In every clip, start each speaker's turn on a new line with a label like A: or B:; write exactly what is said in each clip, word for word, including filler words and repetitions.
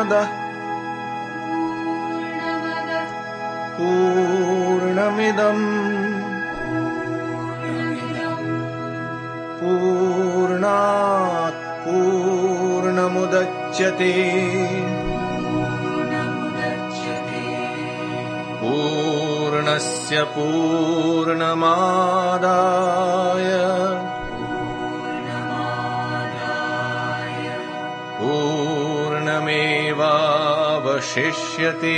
A: पूर्णमदः पूर्णमिदम् पूर्णात् पूर्णमुदच्यते पूर्णस्य पूर्णमादाय पूर्णमेवावशिष्यते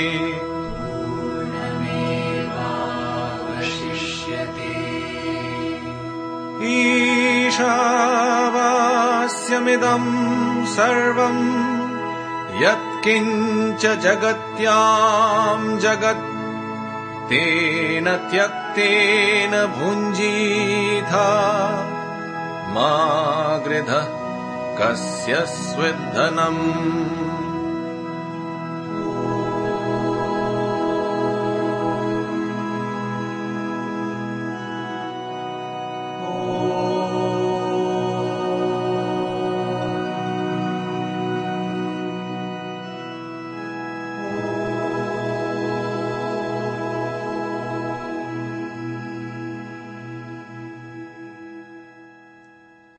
A: ईशावास्यमिदं सर्वं यत्किञ्च जगत्यां जगत् तेन त्यक्तेन भुञ्जीथा मा गृधः कस्य स्विद्धनम्।